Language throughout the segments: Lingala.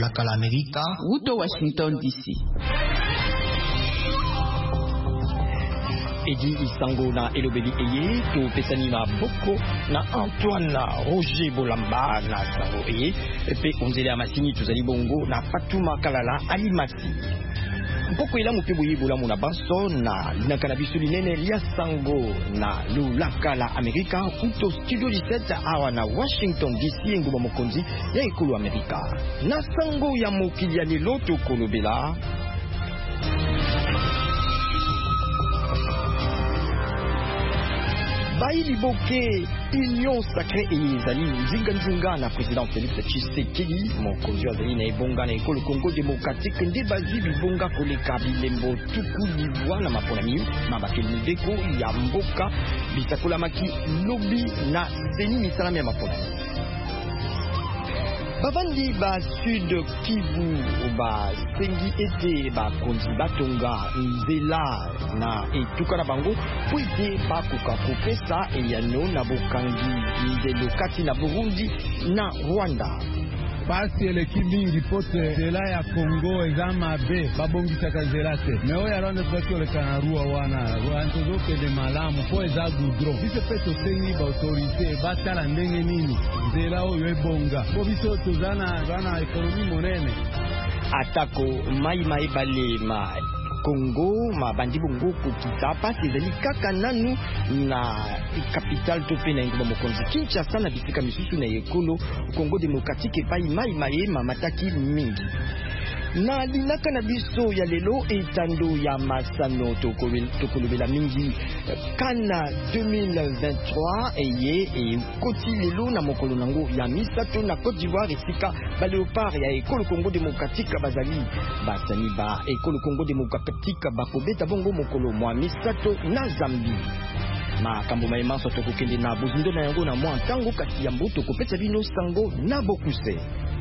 lulaka la Amerika Uto Washington DC. Edi Isango na Elobeli Eye, to pesani na Boko na Antoine Roger Bolamba na Sango Eye, pe onzele amasini tuzali bongo na Fatuma Kalala Alimasi. Mpoko ila mupebu yibola muna banso na linaka na bisu linene lia Sango na lulaka la Amerika uto studio 17 awa na Washington DC nguma mokonzi ya ekulu Amerika. Na Sango ya mokili ya lelo to kolobela Baili Boke, Union Sacrée et Zali, Zinga na président Félix Tshisekedi, mon conduit Zali na Ebonga na Ekolo Congo démocratique, Ndebazi Bibonga Koleka Bilembo, Tuku Livwa na Maponami, Mabakeli Ndeko, Yamboka, Bisakola Maki, Lobby na Seni Misalami ya Maponami. Babandi ba Sud Kivu ba sengi ete ba konzi batonga nzela na etuka na bango kwete ba kokapesa eyano na bokangi nzelo kati na Burundi na Rwanda. Pasi eleki mingi pote nzela ya Kongo ezama be babongisaka nzela te me oyo ya Rwanda tozaki oleka na Rua wana tozokende malamu po eza goudron biso mpe tosengi baautorité batala ndenge nini nzela oyo ebonga po biso toza na ekonomi monene atako mai bale ma Congo mabandi bongo kokita pasi ezali kaka nanu na capital to pe na ngoma mokonzi Kinshasa na bisika misusu na ekolo Congo démocratique epai mai mamataki mingi na linaka na biso ya lelo etando ya masano tokolobela mingi kana 2023 eye koti lelo na mokolo nango ya misato na Côte d'Ivoire esika ba léopard ya ekolo Congo démocratique bazali basani ba ekolo Congo démocratique bakobeta bongo mokolo mwa misato na Zambie. Makambo mayemanso tokokende na bozindo na yango na mwa ntango kasi ya mboto kopesa bino sango na bokuse.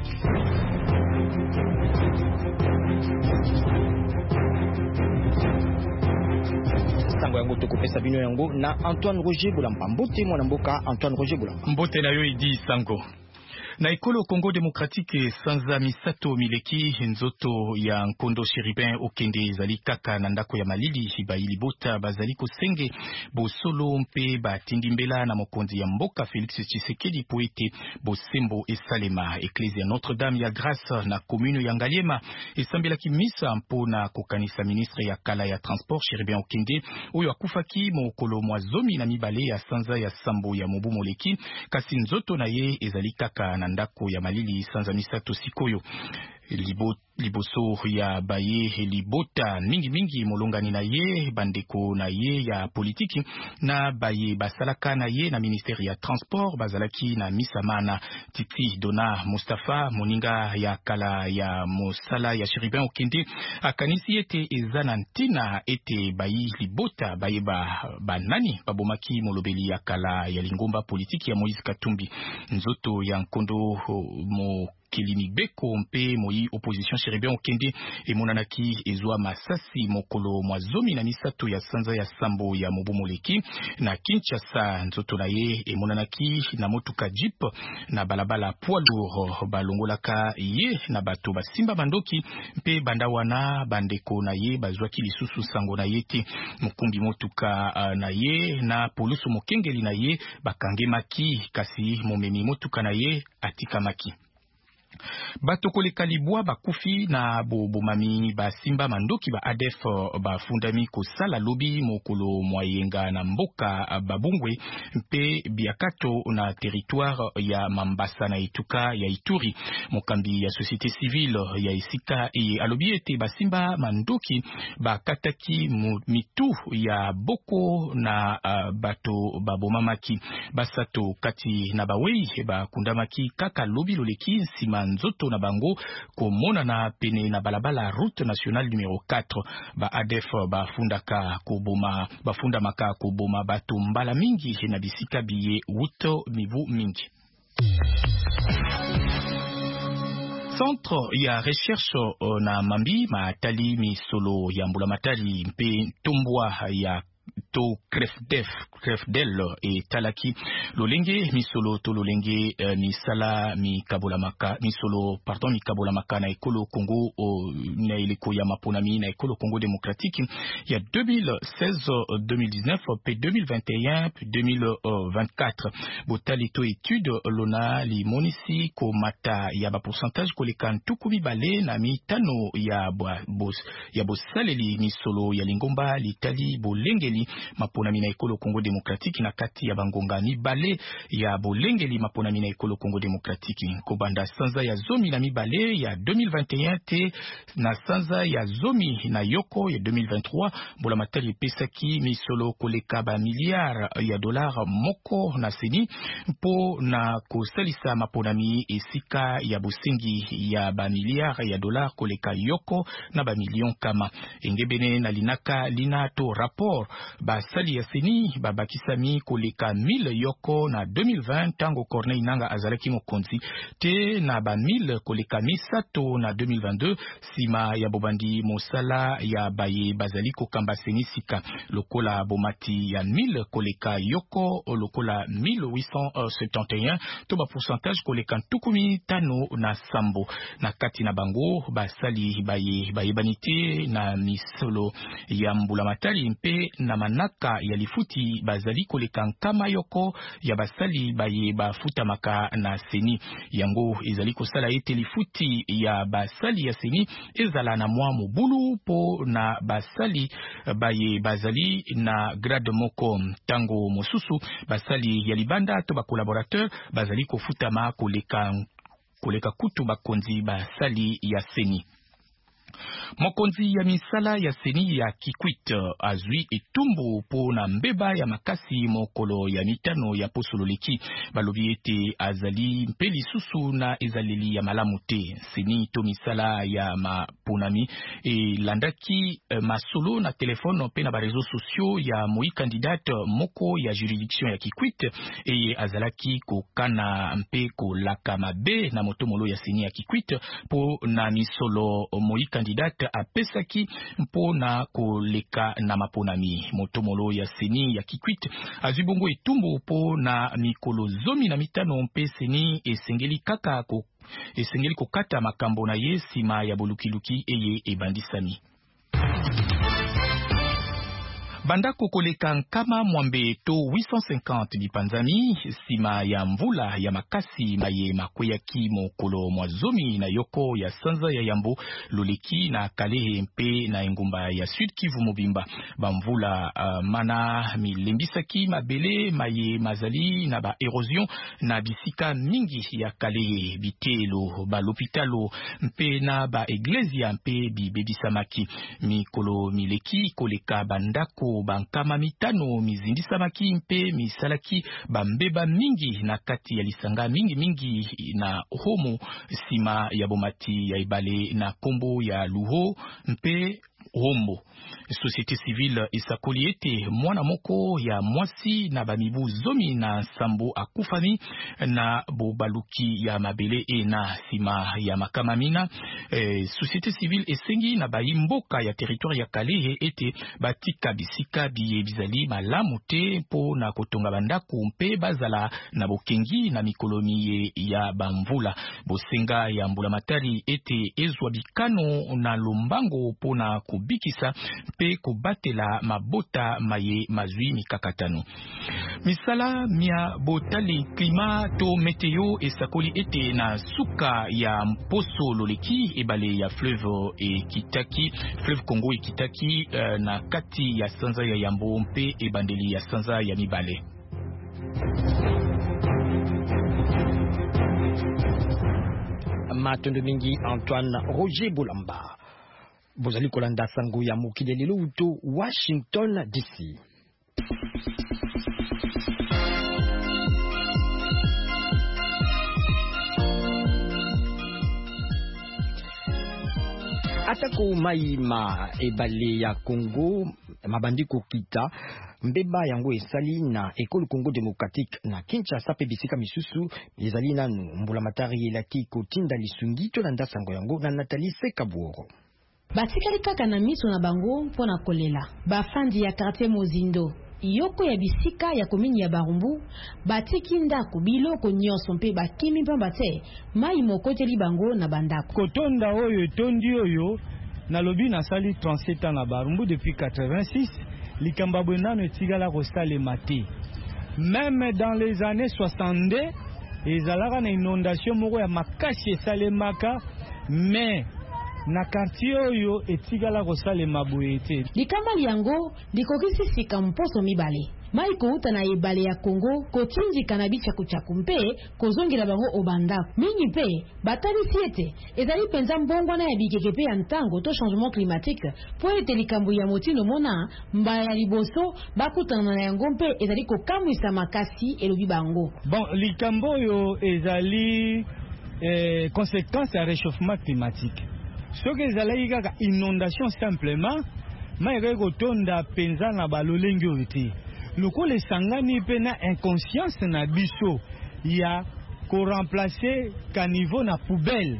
Sango yango tokopesa bino yango na Antoine Roger Bolamba. Mbote mwana mboka Antoine Roger Bolamba. Mbote na yo idi Sango. Na ekolo Congo démocratique sanza misato mileki nzoto ya Nkondo Chéribin okende zali kaka na ndako ya malili baili bota bazali kosenge bosolo mpe batindi mbela na mokonzi ya mboka Félix Tshisekedi poete bosembo esalema Ecclesia Notre-Dame ya Grâce na commune ya Ngaliema esambela kimisa mpona kokanisa ministre ya kala ya transport Chéribin okende oyo akufaki mokolo mwazomi na mibale ya sanza ya sambo ya mobu moleki kasi nzoto na ye ezali kaka na ndako ya malili sanza misato sikoyo liboso ya baye libota mingi molongani na ye bandeko na ye ya politiki na baye basalaka na ye na ministeri ya transport bazalaki na misamana Titi Dona Mustafa moninga ya kala ya mosala ya Chéribin okende akanisi ete ezana ntina ete bayi libota baye banani babomaki molobeli ya kala ya lingomba politiki ya Moïse Katumbi nzoto ya Nkondo mo Kilini Beko mpe moi opposition Chéribin okende emonanaki ezwa masasi mokolo mwazomi na misato ya sanza ya sambo ya mobomoleki na Kinshasa nzoto na ye emonanaki na motuka jeep na balabala poids lourd balongolaka ye na bato basimba bandoki mpe bandawana bandeko na ye bazwaki lisusu sango na ye te mokumbi motuka na ye na polusu mokengeli na ye bakangemaki kasi momemi motuka na ye atikamaki. Bato koleka libwa bakufi na bomami basimba mandoki ba ADF bafundami kosala lobi mokolo mwayenga na mboka babungwe mpe biakato na territoire ya Mambasa na Ituka ya Ituri mokambi ya société civile ya isika alobi ete basimba mandoki bakataki mitu ya boko na bato babomamaki basato kati na bawei bakundamaki kaka lobi loleki nsima nzoto na bango komona na pene na balabala route nationale numéro 4 ba ADF bafunda maka koboma bato mbala mingi na bisika biye wuto mivu mingi. Centre ya recherche na mambi matali misolo ya mbula matali mpe tombwa ya to Crefdel et Talaki lolenge misolo to lolenge misala mi kabolamaka na ekolo Congo na iliko ya maponami na ekolo Congo démocratique il y a 2016 2019 puis 2021 puis 2024 botalito étude lona li monisi ko mata ya ba pourcentage ko lekantu kubi bale na mitano ya bosaleli misolo ya lingomba litali bolengeli maponami na ekolo Congo démocratique na kati ya bangonga mibale ya bolengeli maponami na ekolo Congo démocratique ko banda sanza ya zomi na mibale ya 2021 te na sanza ya zomi na yoko ya 2023 bola matali pesaki misolo koleka ba milliard ya dollar moko na seni po na kosalisa maponami esika ya bosengi ya ba milliard ya dollar koleka yoko na ba million kama engebene na linaka linato rapport ba sali ya seni ba bakisami koleka 1000 yoko na 2020 tango Corneille Nanga azalaki mokonzi te na ba 1000 koleka misato na 2022 sima ya bobandi mosala ya baye bazali kokamba seni sika lokola bomati ya 1000 koleka yoko lokola 1871 to ba pourcentage koleka ntukumi tano na sambo na kati na bango basali baye banite na misolo ya mbula matali mpe na manaka ya lifuti bazali koleka nkama yoko ya basali baye bafuta maka na seni yango ezali kosala ete lifuti ya basali ya seni ezala na mwa mobulu po na basali baye bazali na grade moko tango mosusu basali ya libanda to ba collaborateur bazali kofutama koleka kutu bakonzi basali ya seni. Mokonzi ya misala ya seni ya Kikwit azwi etumbu po na mbeba ya makasi mokolo ya mitano ya posololeki balobi ete azali mpeli susu na ezaleli ya malamu te seni to misala ya maponami landaki masolo na telefone pe na ba réseaux sociaux ya moi candidate moko ya juridiction ya Kikwit azalaki kokana mpe kolaka mabe na motomolo ya seni ya Kikwit po na misolo moi candidate apesaki mpo na koleka na maponami motomolo ya seni ya Kikwit azwi bongo etumbu mpo na mikolo zomi na mitano mpe seni esengeli kokata makambo na ye sima ya bolukiluki eye ebandisami. Bandako koleka nkama mwambe to 850 dipanzami sima ya mvula ya makasi maye makweyaki mokolo mwazomi na yoko ya sanza ya yambo loleki na Kalehe mpe na engumba ya Sud Kivu mobimba bamvula mana milembisaki mabele maye mazali na ba erosion na bisika mingi ya Kalehe bitelo ba lopitalo mpe na ba eglesia mpe bibebisamaki mikolo mileki koleka bandako bankama mitano mizindisamaki mpe misalaki bambeba mingi na kati ya lisanga mingi na homo sima ya bomati ya ibale na kombo ya Luho mpe Hombo. Société civile esakoli ete mwana moko ya mwasi na bamibu zomi na sambo akufami na bobaluki ya mabele na sima ya makamamina. Société civile esengi na baimboka ya territoire ya Kalehe ete batika bisika biye bizali malamu te po na kotonga bandako mpe bazala na bokengi na mikolomi ya bamvula. Bosenga ya mbula matari ete ezwa bikano na lombango po na kubikisa pe kobatela mabota maye mazwi mikakatano. Misala mia botali klima to meteo esakoli ete na suka ya mposo loleki ebale ya fleuve Congo ekitaki na kati ya sanza ya Yambo mpe ebandeli ya sanza ya mibale. Matondo mingi Antoine Roger Bolamba. Bozali kolanda sango ya mokili lelo uto Washington DC. Atako maima ebale ya Congo mabandiko kita mbeba yango esali na ekolo Congo démocratique na Kinshasa pe bisika misusu ezali nanu mbula matari elaki kotinda lisungi to landa sango yango na Nathalie Sekaboro. batikali kaka na miso na bango mpona kolela. Bafandi ya quartier Mozindo yoko ya bisika ya komini ya Barumbu batiki ndako biloko nyonso mpe bakimi pamba te mai mokoteli bango na bandako. Kotonda oyo tondi oyo na lobi na sali 37 ans na Barumbu depuis 86 likamba bwenano etigala kosalema te. Même dans les années 62 ezalaka na inondation moko ya makasi esalemaka mais na quartier oyo etigala kosalema boye te. Likamba liango likokisi sika mposo mibale mai kouta na ebale ya Congo kotinjika na bichakuchaku mpe kozongela bango obandako mingi mpe batalisi ete ezali penza mbongwana ya bikeke pe ya ntango to changement climatique po ete likambo ya motino mona mbala ya liboso bakutana na yango mpe ezali kokamwisa makasi elobi bango. Bon, likambo oyo ezali conséquence ya réchauffement climatique. Soki ezalaki kaka inondation simplement mai kotonda penza na balolengi oyo te. Lokola esangani pe na inconscience na biso ya ko remplacer caniveau na poubelle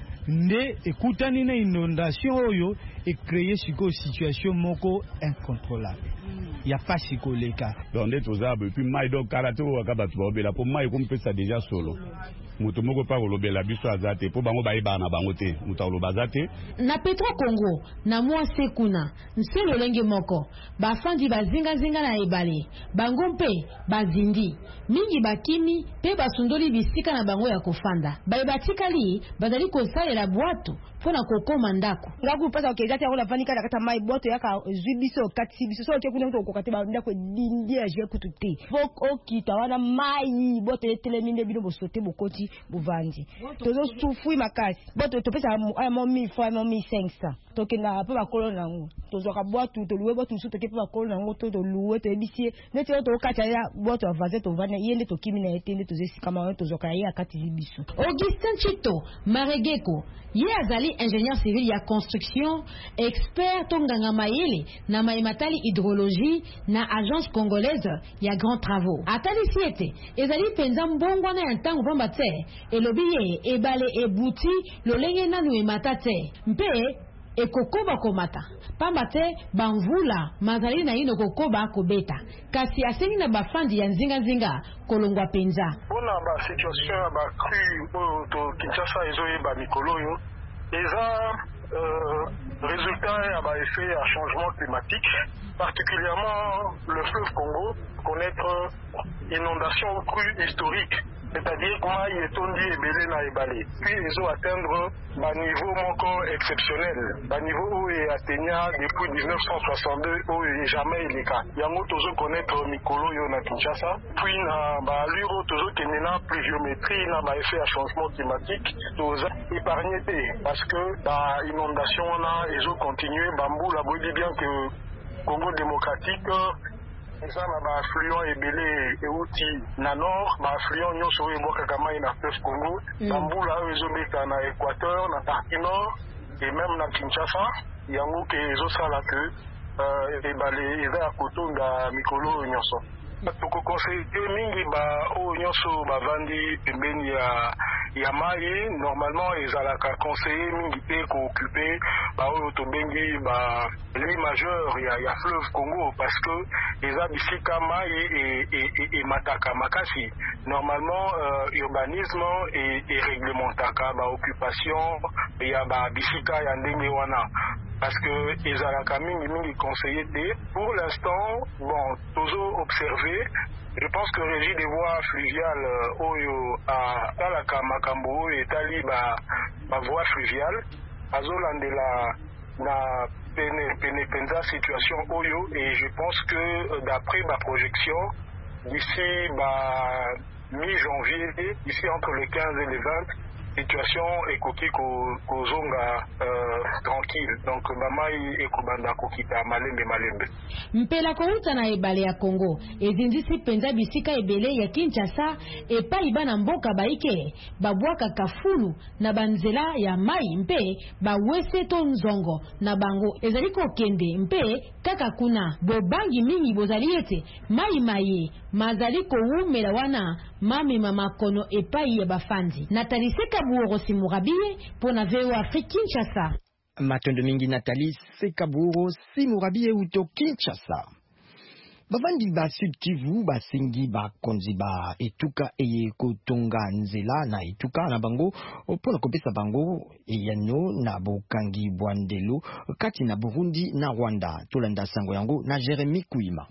nde ekutani na inondation oyo e créer siko situation moko incontrôlable. Ya pasi koleka. Donc nde tozabe puis mai donc karate o akabatu obela po mai kompesa déjà solo. Mutu moko pa kolobela biso azate po bango bayeba na bango te mutu oloba azate na Petro Congo na mwa sekuna nselo lenge moko bafandi bazinga zinga na ebale bango mpe bazindi mingi bakimi pe basundoli bisika na bango ya kofanda batikali bazali kosalela bwato pona kokoma ndako ngaku pasa okeza te akola vanika kata mai bwato yaka zwibiso kati biso so tekuna to kokate ba ndako dindi ya je kututi fok okita wana mai bwato eteleminde bino bosote bokoti buvandi tozo sufui makasi boto topesa aya mo 1000 mo 1500 tokena pa bakolo nango tozo ka bwatu to luwe botu su toke pa bakolo nango to luwe to ebisie neti to kacha ya boto avaze to vana yende to kimi na etende tozo sikama tozo ka ya kati biso. Augustin Chito Maregeko ye azali ingénieur civil ya construction expert tonganga mayele na maimatali hydrologie na agence congolaise ya grand travaux atali siete ezali penza mbongwana ya ntango pamba te elobi ye ebale ebuti lolenge nanu emata te mpe ekokoba komata pamba te bamvula mazali na ino kokoba kobeta kasi asengi na bafandi ya nzinga kolongwa penza mpona basituation ya bacru oyo to Kinshasa ezoyeba mikolo oyo eza résultat ya baeffet ya changement climatique, particulièrement le fleuve Congo connaître inondation crue historique, c'est-à-dire comment il est tondi et belé na ebale. Puis ils ont atteindre un niveau moko exceptionnel, un niveau où il atteignait depuis 1962 où il jamais il est cas. Yango tozo connaître mikolo yo na Kinshasa, puis na ba allure tozo kenena pluviométrie na ba effet à changement climatique, toza épargné parce que ba inondation na ils ont continué bambou la bodi bien que Congo démocratique eza na baafluent ebele euti na nord baafluent nyonso oyo ebwakaka mai na fleuve Congo bambula oyo ezobeta na Équateur na partie nord et même na Kinshasa yango ke ezosala ke ebale eza ya kotonda mikolo oyo nyonso tokokonseye mingi oyo nyonso bavandi pembeni ya mai normalement ezalaka conseiller mingi te kookupe oyo tobengi lit majeur ya fleuve Congo parce que eza bisika mai emataka makasi normalement urbanisme et réglementaka occupation ya bisika ya ndenge wana parce que ezalaka mingi conseiller te. Pour l'instant, bon, tozo observé. Je pense que régie des voies fluviales oyo talaka makambo oyo etali ba voie fluviale azolandela na penza situation oyo et je pense que d'après ma projection d'ici mi-janvier, ici entre le 15 et le 20, situation ekoki kozonga tranquille donc bamai ekobanda kokita malembe mpela kouta na ebale ya Congo ezindisi penza bisika ebele ya Kinshasa epai bana mboka baike babwaka kafulu na banzela ya mai mpe bawese to nzongo na bango ezali kokende mpe kaka kuna bobangi mingi bozali ete mai mazali kowumela wana mamema makono epai ya bafandi Nathalie Sekaburo Simurabie pour na VOA Afrique Kinshasa. Matondo mingi Nathalie Sekaburo Simurabi Euto Kinshasa. Bavandi ba Sud Kivu basingi bakonzi ba etuka eye kotonga nzela na etuka na bango pona kopesa bango eyano na bokangi bwandelo kati na Burundi na Rwanda. Tolanda sango yango na Jeremy Kuima.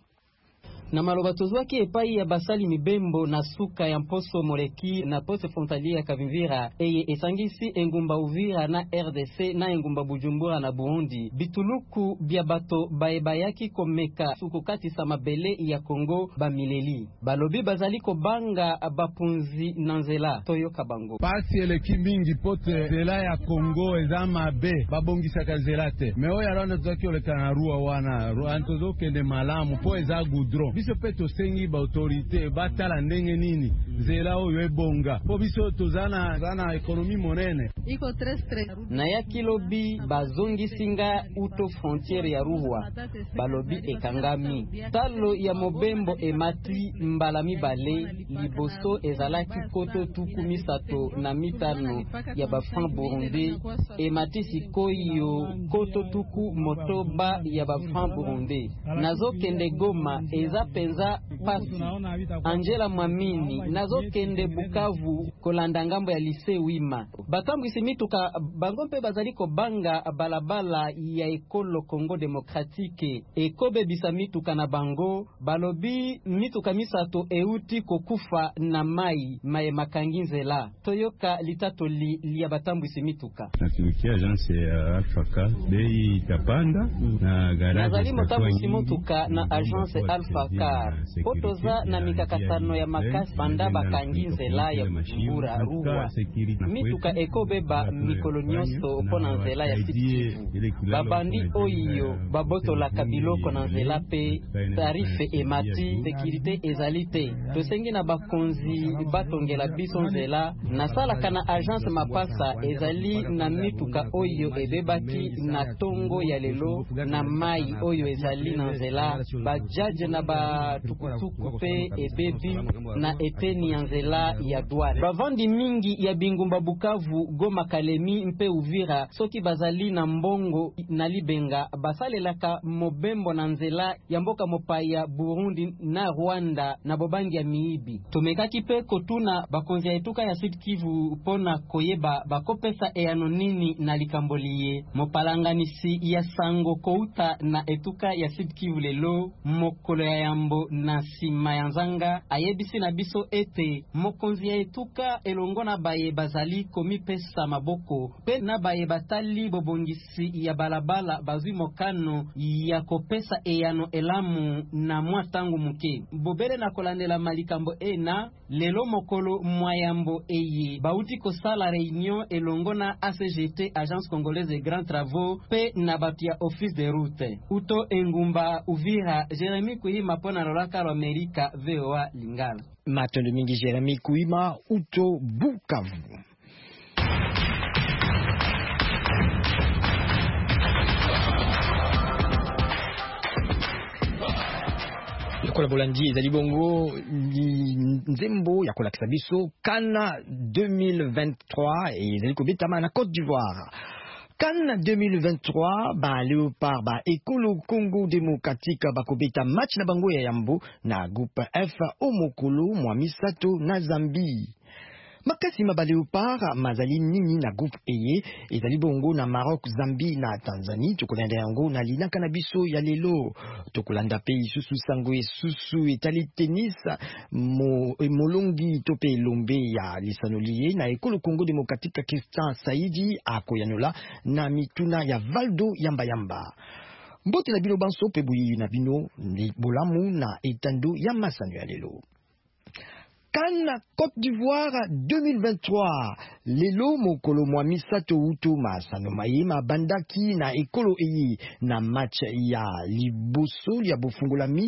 Na maloba tozwaki epai ya basali mibembo na suka ya mposo moleki na poste frontalier ya Kavimvira eye esangisi engumba Uvira na RDC na engumba Bujumbura na Burundi. Bituluku bia bato baebayaki komeka suku kati sa mabele ya Kongo bamileli. Balobi bazali kobanga bapunzi na nzela toyoka bango. Pasi eleki mingi pote nzela ya Kongo eza mabe babongisaka nzela te. Me oyo Rwanda tozwaki oleka na rua wana Rwanda tozokende malamu po eza goudron. Biso pe tosengi ba autorité batala ndenge nini nzela oyo ebonga po biso tozana ekonomi monene iko très na ya kilobi bazongi singa uto frontière ya Ruhwa balobi ekangami talo ya mobembo emati mbala mibale liboso ezalaki koto tuku misato na mitano ya ba franc Burundi emati sikoyo koto tuku motoba ya ba franc Burundi nazo kende Goma eza penza pasi Angela Mwamini nazo kende Bukavu kolanda ngambo ya lycée Wima batambwisi mituka bango mpe bazali kobanga balabala ya ekolo Congo Démocratique ekobe bisa mituka na bango balobi mituka misato euti kokufa na mai makangi nzela toyoka litatoli lia batambwisi mituka natuki agence ya Alphaka bei kapanda na garage nazali motambwisi mituka na agence Alphaka potoza na mikakatano ya makasi banda bakangi nzela ya Bujumbura Ruhwa mituka ekobeba mikolo nyonso pona nzela ya Sud-Kivu babandi oyo babotolaka biloko na nzela pe tarife emati sekirite ezalite tosengi na bakonzi batongela biso nzela nasalaka na agence mapasa ezali na mituka oyo ebebaki na tongo ya lelo na mai oyo ezali na nzela bajaje na batukutuku pe ebebi na eteni ya nzela ya douane bavandi mingi ya bingumba Bukavu Goma Kalemi mpe Uvira soki bazali na mbongo na libenga basalelaka mobembo na nzela ya mboka mopaya Burundi na Rwanda na bobangi ya miibi tumekaki pe kotuna bakonzi ya etuka ya Sud Kivu pona koyeba bakopesa eyano nini na likamboliye mopalanganisi ya sango kouta na etuka ya Sud Kivu lelo mokolo ya yambo na sima ya nzanga ayebisi na biso ete mokonzi ya etuka elongo na baye bazali komi pesa maboko pe na baye batali bobongisi ya balabala bazwi mokano ya kopesa eyano elamu na mwa tangu muke bobele na kolandela malikambo ena lelo mokolo mwayambo eye bauti kosala réunion elongo na ACGT Agence Congolaise des Grands Travaux pe na batia Office de Route uto engumba Uvira Jeremy Kuima pona lolaka ro Amerika VOA Lingala Matondo mingi Jeremy Kuima uto Bukavu. Lokola bolandi ezali bongo nzembo ya kolakisa biso Cannes 2023 ezali kobetama na Côte d'Ivoire. Cannes 2023 ba Léopard ba Ekolo Congo Démocratique bakobeta match na bango ya yambo na groupe F omokolo mwa misato na Zambie. Makasi ba Léopard mazali nini na groupe eye ezali bongo na Maroc, Zambie na Tanzanie tokolanda yango na linaka na biso ya lelo tokolanda pe isusu sango esusu etali tennis molongi tope lombe ya lisanoliye na Ekolo Congo Démocratique Christian Saidi akoyanola na mituna ya Valdo Yamba mbote na bino banso pe buyi na bino bolamu na etando ya masano ya lelo. Cannes Côte d'Ivoire 2023 lelo mokolo mwa misato uto masano mayema bandaki na ekolo eyi na match ya liboso ya bofungolami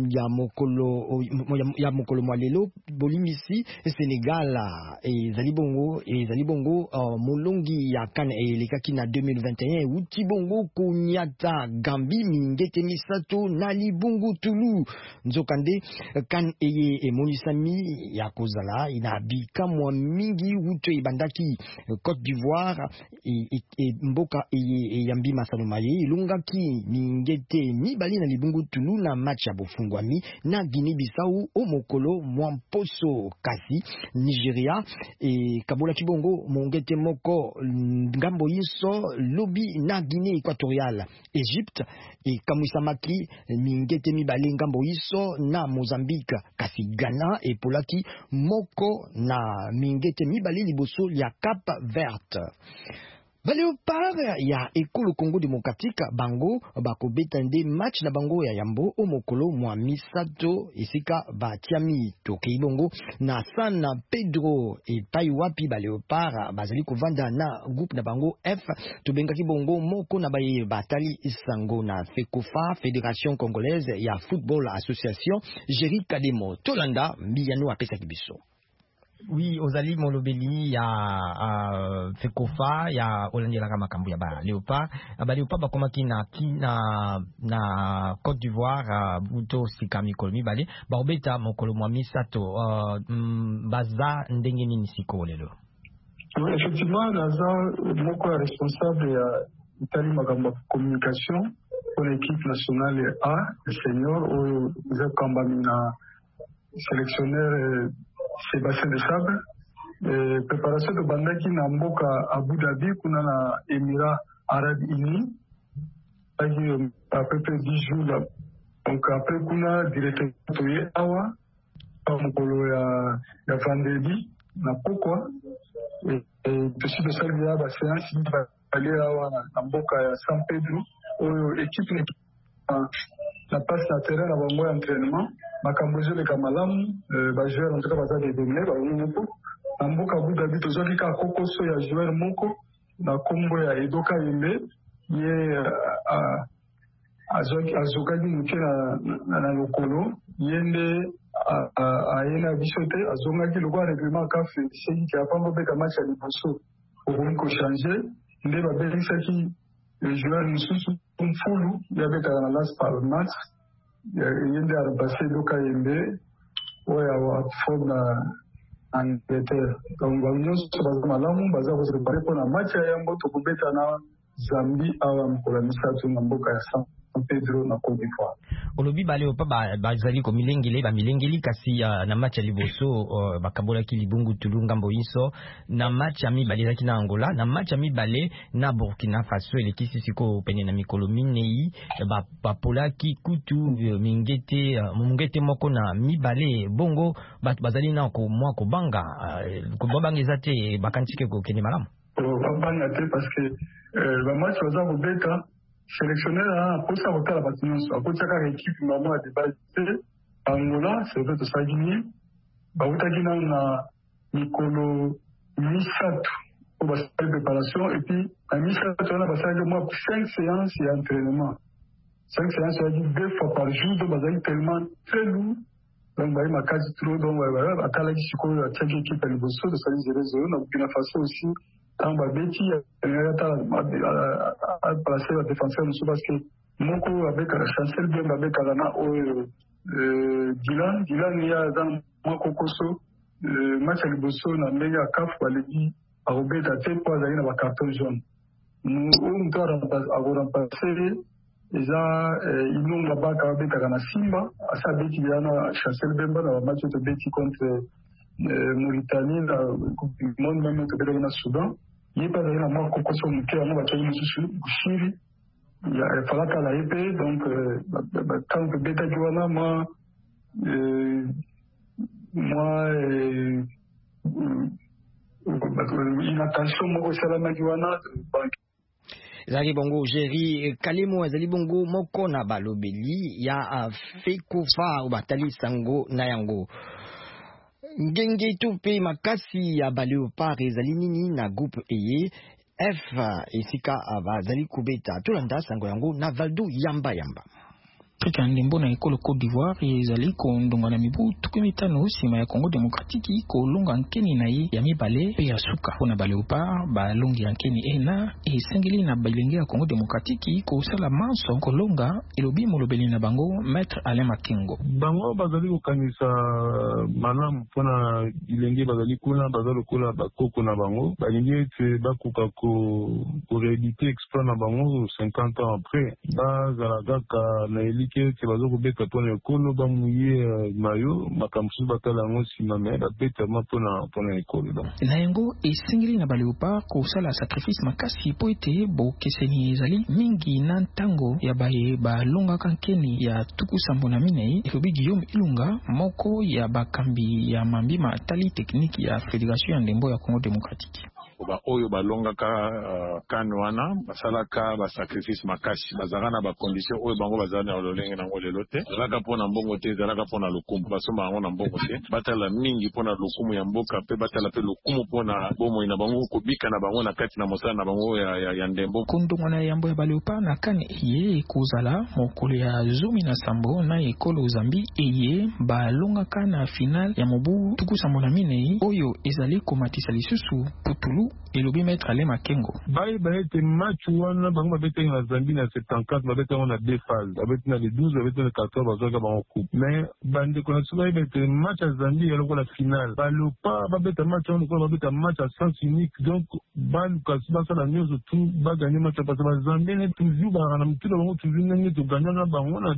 ya mokolo mwa lelo bolimisi Senegal ezali bongo molongi ya Cannes elekaki na 2021 uti bongo kunyata Gambie mingete misato na libungu tulu nzokande Cannes eye emonisami ya kozala inabika mwa mingi uto ibanda ebandaki Côte d'Ivoire et mboka yambi masano maye ilungaki mingete mibali na libungu tulu na match ya bofungwami na Guinée Bissau o mokolo mwamposo kasi Nigeria e kabola kibongo mongete moko ngambo yiso lobi na Guinée équatoriale Égypte e kamusamaki mingete mibali ngambo yiso na Mozambique kasi Ghana e polaki moko na mingete mibali liboso ya Cap Verte. Baléopard ya ekolo Congo démocratique bango bakobeta nde match na bango ya yambo o mokolo mwa misato esika batiami toke bongo na San Pedro e pai wapi Baléopard bazali kovanda na groupe na bango F tobengaki bongo moko na baye batali sango na FECOFA Fédération Congolaise ya Football Association Jerry Kademo Tolanda mbiyano apesa kibiso. Oui, ozali molobeli ya FECOFA ya olandela kama makambo ya ba Léopard bakomaki na Côte d'Ivoire buto sikami kolmi bale baobeta mokolo mwa misato baza ndenge nini siko lelo. Oui, effectivement, naza moko ya responsable ya itali makambo ya communication pour l'équipe nationale A senior oyo eza kambami na sélectionneur Sébastien de Sable. Préparation de bandaki na mboka Abu Dhabi kuna na Émirats Arabes Unis. À peu près 10 jours là. Donc après kuna directeur toye awa mokolo ya vendredi na pokwa et dessus de ça il y a ba séance ba aller awa na mboka ya San Pedro oyo équipe na passe na terrain na bango ya entraînement makambozo le kamalamu ba joueur en tout cas baza de donner ba moko na mboka Abu Dhabi tozaki ka kokoso ya joueur moko na kombo ya Edoka Yembe ye azokaki muke na lokolo yende ayena bisote azongaki lokwa règlement kafe seki ki apango beka match ya liboso okomi ko changer nde babelisaki joueur mosusu mfulu yabekaka na Las Palmas yende arabase Edoka Yembe oyo aforme na Angleterre. Donc nyonso baza malamu baza koprepare mpona match ya yango tokobeta na Zambie awa mokolo misato na mboka ya San Pedro na Côte d'Ivoire. Olobi Baléopard bazali ko milengeli kasi na match ya liboso bakabolaki libungu tulu ngambo yiso na match ya mibale zaki na Angola na match ya mibale na Burkina Faso elekisi siko pene na mikolo minei bapolaki kutu mungete moko na mibale bongo bazali na ko mwa ko banga ezate bakantike ko kene malamu babanga te parce que ba match baza kobeta sélectionneur a posé à voter la bâtiment à côté de l'équipe maman a débattu Angola c'est vrai que ça gagné ba utagina na Nicolo Misato pour la préparation et puis à Misato on a passé moi 5 séances et entraînement 5 séances ça dit 2 fois par jour donc bazali tellement très lourd donc ba ma case trop donc voilà akala kisiko ya tchaki équipe à Liboso de Sali 0-0 na Burkina Faso aussi quand Babeti a placé la défenseur parce que Moko avec la chancel bien avec Alana Dylan il y a dans Moko Koso match à Liboso na ndenge ya CAF baleki a Robert Atepo azali na ba carton jaune nous on doit remplacer eza inonga baka babetaka na Simba asa beti yana chancel Bemba na match de beti contre Mauritanie na Coupe du Monde même que dans le Soudan il pas dans la mort kokoso muke ya mwa tsayi mususu bushiri ya falaka la épée donc quand que beta juana moi inattention moko salama juana Zali bongo Jerry Kalemo zali bongo moko na balobeli ya FECOFA batali sango na yango ngenge tupe makasi ya Baléopard ezali nini na groupe eye F esika bazali kubeta tolanda sango yango na Valdo yamba Afrika ndembo na ekolo Côte d'Ivoire ezali kondonga na mibu tukumitano sima ya Congo Démocratique kolonga nkeni na ye ya mibale pe ya suka pona ba Léopard ba longi nkeni ena esengeli na bilenge ya Congo Démocratique ko sala manso kolonga elobi molobeli na bango Maître Alain Makengo. Bango bazali kokanisa malamu pona bilenge bazali kuna bazali kola bakoko na bango balingi ete bakoka ko rééditer exploit na bango 50 ans après bazala kaka na elike ete bazokobeta pona ekolo bamuye mayo makambo mosusu batala yango nsima me babeta ma pona ekolo na yango esengeli na ba Léopard kosala sacrifice makasi po ete bokeseni ezali mingi na ntango ya baye balongaka nkeni ya tuku sambo na minei elobi Guillaume Ilunga moko ya bakambi ya mambima tali technique ya Fédération ya ndembo ya Congo Démocratique. Ba oyo balongaka kane wana basalaka ba sacrifice makasi bazaka na ba condition oyo bango bazana na lolenge nango lelo te zalaka pona mbongo te zalaka pona lokumu basomba yango na mbongo te batala mingi pona lokumu ya mboka pe batala pe lokumu pona bomo ina bango kobika na bango na kati na mosala na bango ya ndembo kondongo na yambo ya ba Léopard na kane ye kozala mokolo ya zomi na sambo na ekolo Zambi eye balongaka na final ya mobu tuku sambo na minei oyo ezali komatisa lisusu putulu elobi Maître Alain Makengo. Baete match wana bango babete na Zambie na 74 babete na deux phases babete na le 12 babete na 14 bazoka bango coupe mais bande ko na soba babete match à Zambie ya lokola finale balopa babete match on ko babete match à sens unique donc ban ka basa la news tout ba gagner match parce que Zambie ne toujours ba na mtilo bango toujours nenge to gagner na bango na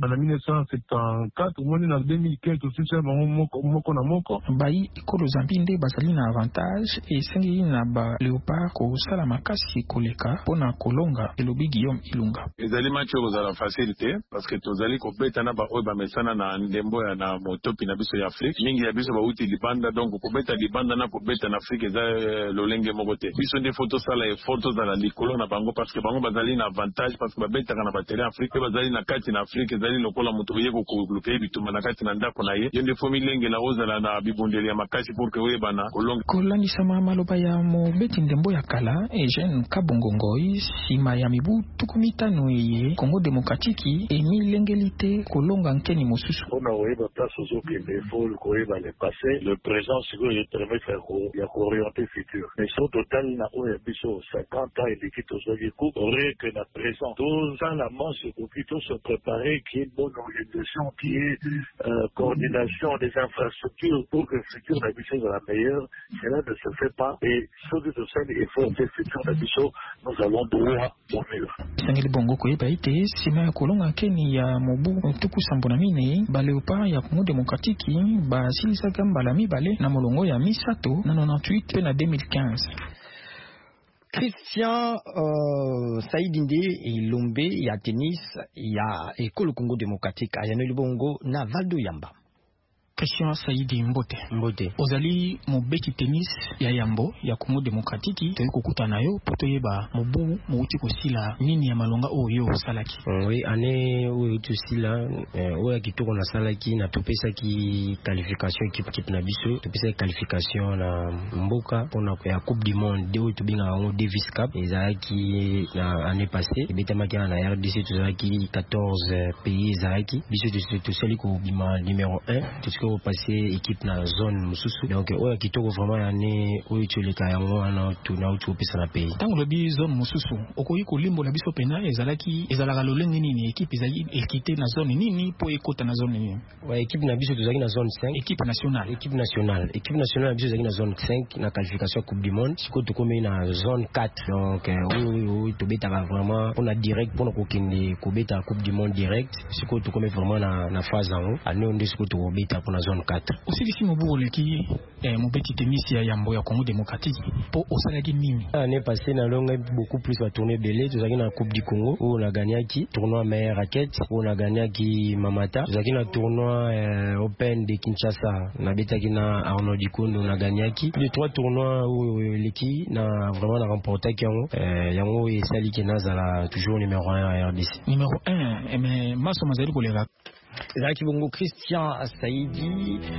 1974 moni na 2015 tout ça bango moko na moko bai ekolo Zambie nde basali na avantage et sengi na ba Léopard kosala makasi koleka pona kolonga elobi Guillaume Ilunga. Ezali match kozala facilité parce que tozali kobeta na ba oyo bamesana na ndembo ya na motopi na biso ya Afrique mingi ya biso bauti libanda donc kobeta libanda na kobeta na Afrique eza lolenge moko te biso nde photo sala e photo za la likolo na bango parce que bango bazali na avantage parce que babeta na bateri Afrique bazali na kati na Afrique ezali lokola moto yeko koluka bituma na kati na ndako na ye yende fomi lenge na ozala na bibondeli ya makasi pour que we bana kolonga kolani sama maloba ya mobeti ndembo ya kala Eugène Kabongongoi sima ya mibu tukumitano ye Congo Démocratique emilengelite kolonga nkeni mosusu ona oyeba place ozokende faut koyeba le passé le présent sikoyo permettre ya orienter futur mais sur total na oyo biso 50 ans et l'équipe ozali coup aurait que la présent tout ça la manche pour plutôt se préparer qui est bonne organisation qui est coordination des infrastructures pour que le futur de la biso soit la meilleure cela ne se fait pas et sur de ça il faut que le futur de la biso nous allons droit au mur sangeli bongo koyeba ite sima ya kolonga nkeni ya mobu tuku sambo na mine ba Léopard ya Congo Démocratique basilisaka mbala mibale na molongo ya misato na 98 pe na 2015. Christian Saïdinde Ilombe ya tennis ya ekolo Congo Démocratique ayano libongo na Valdo Yamba. Christian Saidi Mbote ozali mobeti tennis ya yambo ya Congo Démocratique toyi kokuta nayo poto yeba mobu mouti kosila nini ya malonga oyo salaki oui ane oyo tosila oyo kitoko na salaki na topesa ki qualification équipe na biso topesa qualification na mboka pona ya Coupe du Monde de oyo tobinga ngo Davis Cup ezalaki na année passée ebetamaki na RDC tozalaki 14 pays ezalaki biso tosali ko bima numéro 1 au passé équipe na zone mususu donc oya kitoko vraiment yani oyo toleka yango wana tuna utu pesa na pays tango lobi zone mususu okoyi kolimbo la biso pena ezalaka lolenge nini équipe ezali équité na zone nini po ekota na zone nini ouais équipe na biso tozali na zone 5 équipe nationale biso tozali na zone 5 na qualification Coupe du Monde siko tokomi na zone 4 donc oyo tobeta vraiment on a direct pour kokende kobeta Coupe du Monde direct siko tokomi vraiment na phase en ane onde siko tobeta pour zone 4. Aussi ici mobu leki mobeti tennis ya yambo ya Congo Démocratique po osalaki nini année passée na longue beaucoup plus va tourner belé tozaki na Coupe du Congo où on a gagné qui tournoi meilleure raquette où on a gagné qui Mamata tozaki na tournoi Open de Kinshasa na betaki na Arnaud Dikondo on a gagné qui les 3 tournois où leki na vraiment na remporté yango et sali kenazala toujours numéro 1 à RDC numéro 1 mais maso mazali koleka Zaki Bongo Christian Saidi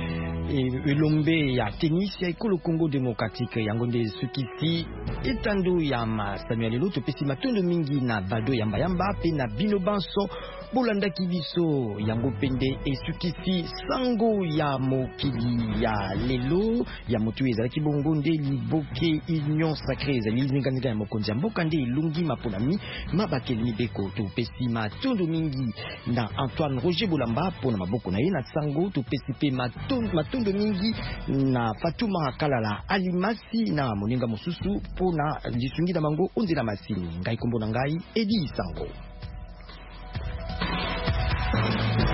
elombe ya tennis ya ekolo Congo démocratique yango nde sukisi etando ya Samuel lelo topesi matondo mingi na bado yamba pe na bino banso bolandaki biso yango pende esukisi sango ya mokili ya lelo ya motu ezalaki bongo nde liboke union sacrée ezali zinganika ya mokonzi ya mboka nde elungi maponami mabakeli mibeko topesi matondo mingi na Antoine Roger Bolamba pona maboko na ye na sango topesi pe matondo mingi na Fatuma Kalala Alimasi na moninga mosusu pona lisungi na bango onzela masini ngai kombo na ngai Edi Sango.